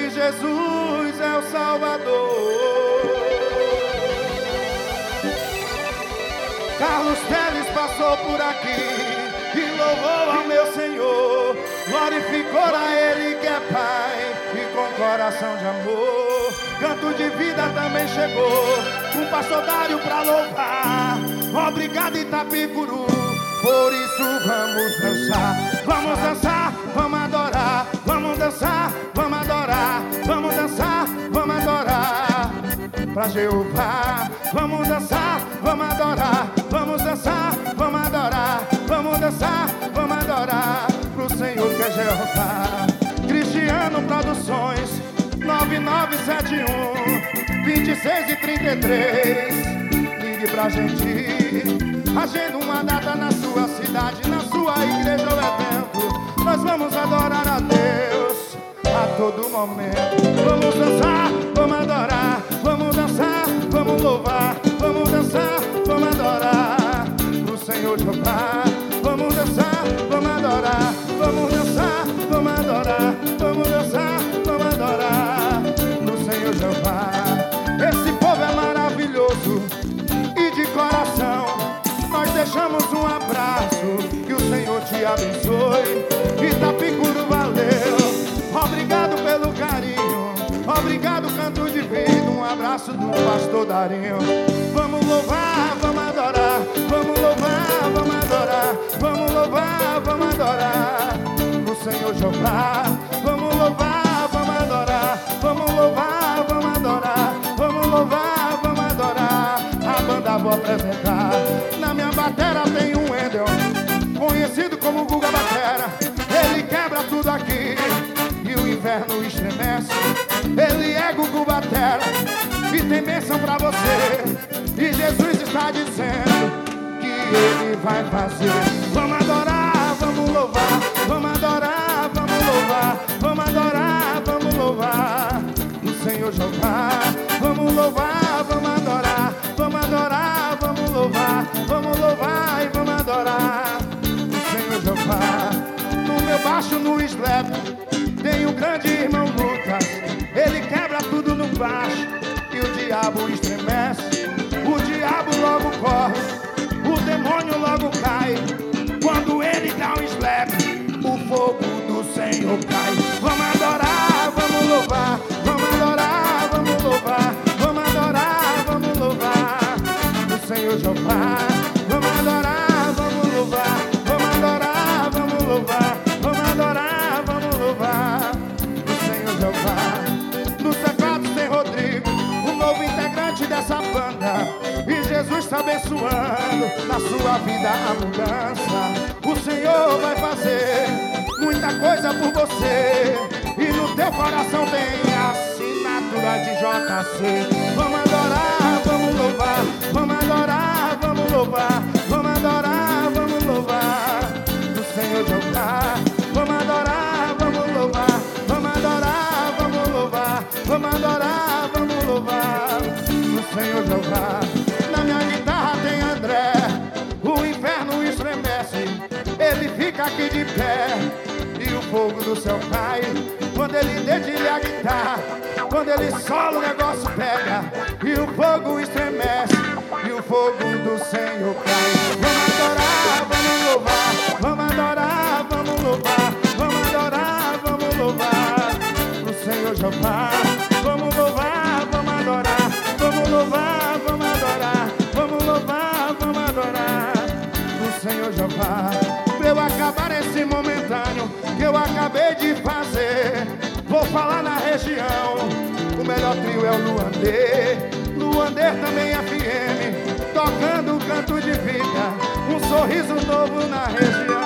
que Jesus é o Salvador. Carlos Teles passou por aqui e louvou ao meu Senhor, glorificou a Ele que é Pai e com coração de amor. Canto de Vida também chegou, um pastor Dário pra louvar. Obrigado Itapicuru, por isso vamos dançar. Vamos dançar, vamos adorar. Vamos dançar, vamos adorar. Vamos dançar, vamos adorar pra Jeová. Vamos dançar, vamos adorar. Vamos dançar, vamos adorar. Vamos dançar, vamos adorar pro Senhor que é Jeová. Cristiano Produções 9971 26 e 33. Ligue pra gente, agenda uma data na sua cidade, na sua igreja ou evento. Nós vamos adorar a Deus a todo momento. Vamos dançar, vamos adorar. Vamos dançar, vamos louvar. Vamos dançar, vamos adorar pro Senhor Jeová. Vamos dançar, vamos adorar. Vamos dançar, vamos adorar. Vamos dançar, vamos adorar pro Senhor Jeová. Esse povo é maravilhoso e de coração nós deixamos um abraço. Que o Senhor te abençoe. Itapicuru, valeu. Obrigado pelo carinho. Obrigado, Canto de Vida. Um abraço do pastor Darinho. Vamos louvar, vamos adorar. Vamos louvar, vamos adorar. Vamos louvar, vamos adorar o Senhor Jeová. Vamos louvar, vamos adorar. Vamos louvar, vamos adorar. Vamos louvar, vamos adorar. A banda vou apresentar. Na minha batera tem um Wendel, conhecido como Guga Batera. Ele quebra tudo aqui e o inferno estremece. Ele é Gugu Batera e tem bênção pra você. E Jesus está dizendo que Ele vai fazer. Vamos adorar, vamos louvar. Vamos adorar, vamos louvar. Vamos adorar, vamos louvar o Senhor Jeová. Vamos louvar, vamos adorar. Vamos adorar, vamos louvar. Vamos louvar e vamos adorar o Senhor Jeová. No meu baixo, no slap, tem o grande irmão Lucas. Ele quebra tudo no baixo e o diabo estremece. O diabo logo corre, o demônio logo cai. Quando ele dá um slap, o fogo do Senhor cai. Vamos adorar, vamos louvar. Vamos adorar, vamos louvar. Vamos adorar, vamos louvar o Senhor Jeová. Vamos adorar, vamos louvar. Vamos adorar, vamos louvar. Vamos adorar, vamos louvar o Senhor Jeová. Nos teclados tem Rodrigo, o novo integrante dessa banda. E Jesus está abençoando na sua vida a mudança. O Senhor vai fazer muita coisa por você. E no teu coração tem a assinatura de JC. Vamos adorar, vamos louvar. Vamos adorar, vamos louvar. Vamos adorar, vamos louvar o Senhor Jeová. Vamos adorar, vamos louvar. Vamos adorar, vamos louvar. Vamos adorar, vamos louvar o Senhor Jeová. Na minha guitarra tem André, o inferno estremece. Ele fica aqui de pé e o fogo do céu cai. Quando ele dedilha a guitarra, quando ele sola o negócio pega e o fogo estremece e o fogo do Senhor cai. Vamos adorar, vamos louvar. Vamos adorar, vamos louvar. Vamos adorar, vamos louvar o Senhor Jeová. Vamos louvar, vamos adorar. Vamos louvar, vamos adorar. Vamos louvar, vamos adorar o Senhor Jeová. Pra eu acabar esse momentâneo que eu acabei de fazer, vou falar na região. O melhor trio é o Luandê. Luandê também FM, tocando o Canto de Vida. Um sorriso novo na região.